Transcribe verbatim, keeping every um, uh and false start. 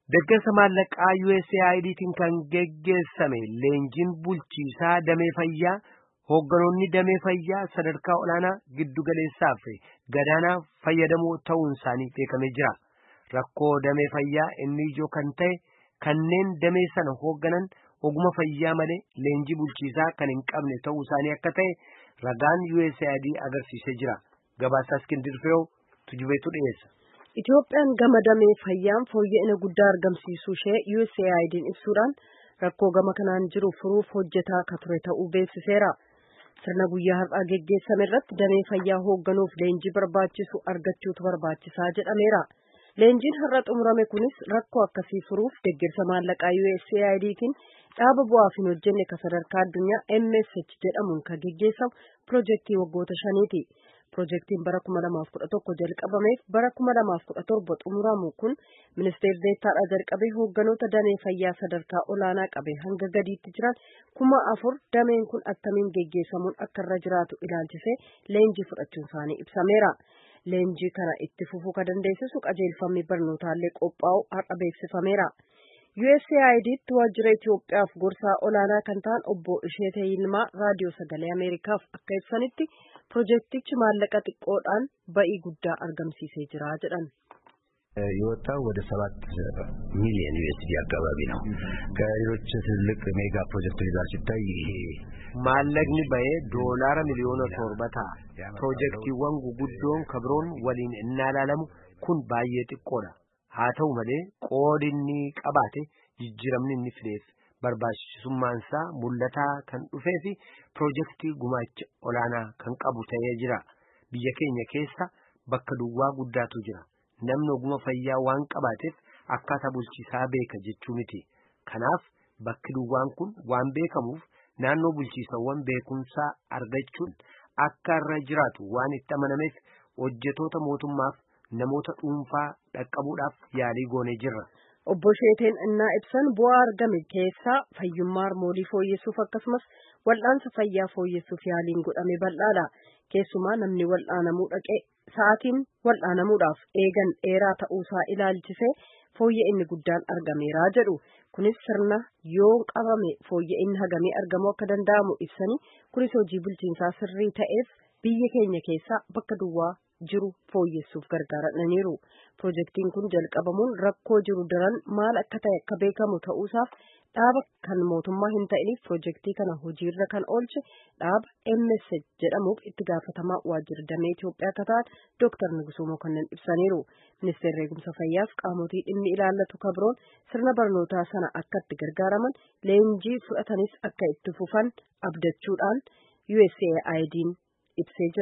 Deeggarsa maallaqaa U S A I D-tiin kan geggeessame leenjiin bulchiisaa damee fayyaa hoogganoonni damee fayyaa sadarkaa olaanaa giddu galeessaa fi gadaanaa fayyadamoo ta'uun isaanii beekamee jira. Rakkoo damee fayyaa inni ijoo kan ta'e kanneen damee sana hoogganan oguma fayyaa malee leenjii bulchiisaa kan hin qabne ta'uu isaanii akka ta'e ragaan U S A I D agarsiisee jira. Gabaasaa Iskindir Tujubeetu dhiyeessa. Itoophiyaan gama damee fayyaan fooyya'ina guddaa argamsiisuu ishee U S A I D'n ibsuudhaan rakkoo gama kanaan jiru furuuf hojjetaa akka ture ta'uu beeksiseera. Sirna guyyaa har'aa geggeessame irratti damee fayyaa hoogganuuf leenjii barbaachisu argachuutu barbaachisaa jedhameera. Leenjiin har'a xumurame kunis rakkoo akkasii furuuf deeggarsa maallaqaa U S A I D'tiin dhaaba bu'aaf hin hojjenne kan sadarkaa addunyaa M S H jedhamuun kan geggeessamu piroojeektii waggoota shaniiti. Piroojeektiin bara kuma lamaaf kudha tokko jalqabameef bara kuma lamaaf kudha torba xumuramu kun ministeerri deettaadhaa jalqabee hoogganoota damee fayyaa sadarkaa olaanaa qabee hanga gadiitti jiran kuma afur dameen kun attamiin geggeessamuun akka irra jiraatu ilaalchisee leenjii fudhachuun isaanii ibsameera. Leenjii kana itti fufuu kan dandeessisu qajeelfamni barnootaallee qophaa'u har'a beeksifameera. U S A I D'tti waajjira Itoophiyaaf gorsaa olaanaa kan ta'an obbo Isheetee Yilmaa raadiyoo sagalee Ameerikaaf akka ibsanitti piroojeektichi maallaqa xiqqoodhaan ba'ii guddaa argamsiisee jira jedhan. የወጣው ወደ ሰባት ሚሊዮን U S D አካባቢ ነው። ከሌሎች ትልቅ ሜጋ ፕሮጀክቶች ጋር ሲታይ ይሄ maallaqni ba'ee doolaara miliyoona torbata piroojeektiiwwan guguddoon kabroon waliin innaa ilaalamu kun baay'ee xiqqoodha. Haa ta'u malee qoodinni qabaate jijjiiramni inni fideef barbaachisummaan isaa mul'ataa kan dhufee fi piroojeektii gumaacha olaanaa kan qabu ta'ee jira. Biyya keenya keessa bakka duwwaa guddaatu jira. Namni oguma fayyaa waan qabaateef akkaataa bulchiisaa beeka jechuu miti. Kanaaf bakki duwwaan kun waan beekamuuf naannoo bulchiisawwan beekumsaa argachuun akka irra jiraatu waan itti amanameef hojjetoota mootummaaf namoota dhuunfaa dhaqqabuudhaaf yaalii goonee jirra. Obbo Sheeteen innaa ibsan bu'aa argame keessaa fayyummaa harmoolii fooyyessuuf akkasumas wal'aansa fayyaa fooyyessuuf yaaliin godhame bal'aadha. Keessumaa namni wal'aanamuu dhaqee sa'aatiin wal'aanamuudhaaf eegan dheeraa ta'uusaa ilaalchisee fooyya'inni guddaan argameera jedhu. Kunis sirna yoo qabame fooyya'inni hagamee argamuu akka danda'amu ibsanii kunis hojii bulchiinsaa sirrii ta'eef biyya keenya keessaa bakka duwwaa jiru fooyyessuuf gargaaraniiru. Piroojeektiin kun jalqabamuun rakkoo jiru daran maal akka ta'e akka beekamu ta'uusaaf dhaaba kan mootummaa hin ta'iniif piroojeektii kana hojiirra kan oolche dhaaba M S H jedhamuuf itti gaafatamaa waajjira damee Itoophiyaa akka ta'an Dooktar Nugusuu Mokonnon ibsaniiru. Ministeerri eegumsa fayyaaf qaamotii dhimmi ilaallatu kabroon sirna barnootaa sana akka itti gargaaraman leenjii fudhatanis akka itti fufan abdachuudhaan U S A I D'n ibsee jira.